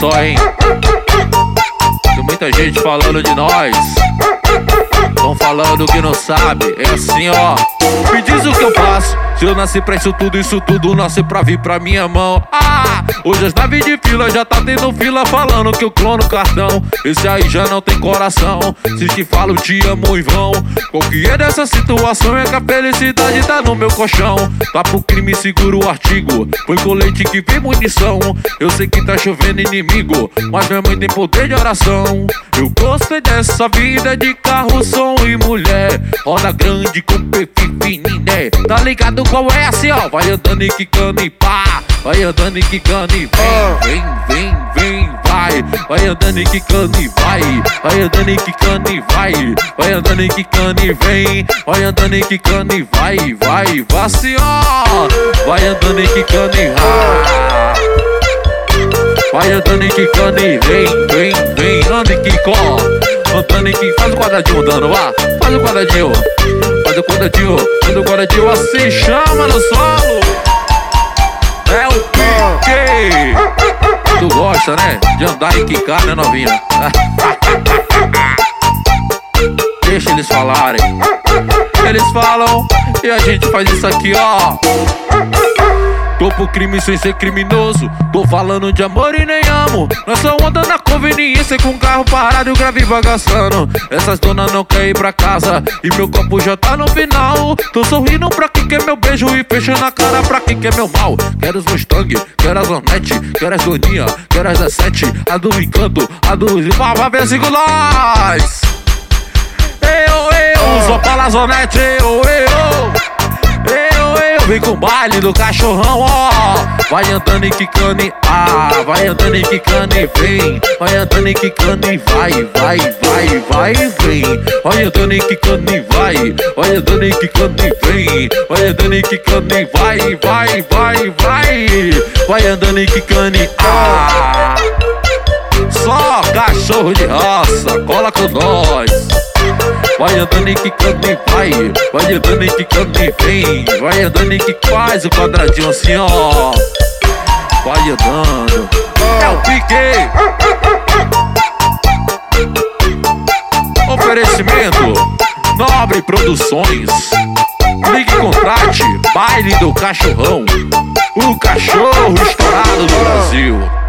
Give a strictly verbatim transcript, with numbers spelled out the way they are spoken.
só, hein? Tem muita gente falando de nós, tão falando que não sabe. É assim, ó. Me diz o que eu faço. Se eu nasci pra isso tudo, isso tudo nasce pra vir pra minha mão. Ah, hoje as naves de fila já tá tendo fila falando que eu clono cartão. Esse aí já não tem coração. Se te falo te amo em vão. Qual que é dessa situação? É que a felicidade tá no meu colchão. Tá pro crime, segura o artigo. Foi colete que vem munição. Eu sei que tá chovendo inimigo, mas minha mãe tem poder de oração. Eu gostei dessa vida de carro, som e mulher. Roda grande com perfil fininho, né? Tá ligado qual é assim, ó? Vai andando e quicando e pá. Vai andando e quicando e vem, vem, vem, vem, vai. Vai andando e quicando e vai. Vai andando e quicando e vai. Vai andando e quicando e vem. Vai andando e quicando e vai, vai, vai assim, ó. Vai andando e quicando e vai. Vai andando e quicando e vem, vem, vem, anda e quicó. Andando e que faz o quadradinho andando, vá. Faz o quadradinho, faz o quadradinho, faz o quadradinho assim, chama no solo. É o pique. Tu gosta, né? De andar e quicar, né, novinha? Deixa eles falarem. Eles falam e a gente faz isso aqui, ó. Tô pro crime sem ser criminoso. Tô falando de amor e nem amo. Nós só anda na conveniência com o carro parado e o grave bagaçando. Essas donas não querem ir pra casa e meu copo já tá no final. Tô sorrindo pra quem quer meu beijo e fechando a cara pra quem quer meu mal. Quero os Mustang, quero as Hornet, quero as Doninha, quero as dezessete, a do Encanto, a do... Vai ver assim com nós. Eu, eu, só fala as Hornet, eu, eu. Vem com o baile do cachorrão, ó. Vai andando e quicando e ah. Vai andando e quicando e vem. Vai andando e quicando e vai, vai, vai, vai e vem. Vai andando e quicando e vai. Vai andando e quicando e vem. Vai andando e quicando e vai, vai, vai, vai. Vai andando e quicando e ah. Só cachorro de raça, cola com nós. Vai andando e quicando e vai. Vai andando e quicando e vem. Vai andando e que faz o quadradinho assim, ó. Vai andando. É o pique. Oferecimento Nobre Produções. Ligue e contrate. Baile do Cachorrão. O cachorro estourado do Brasil.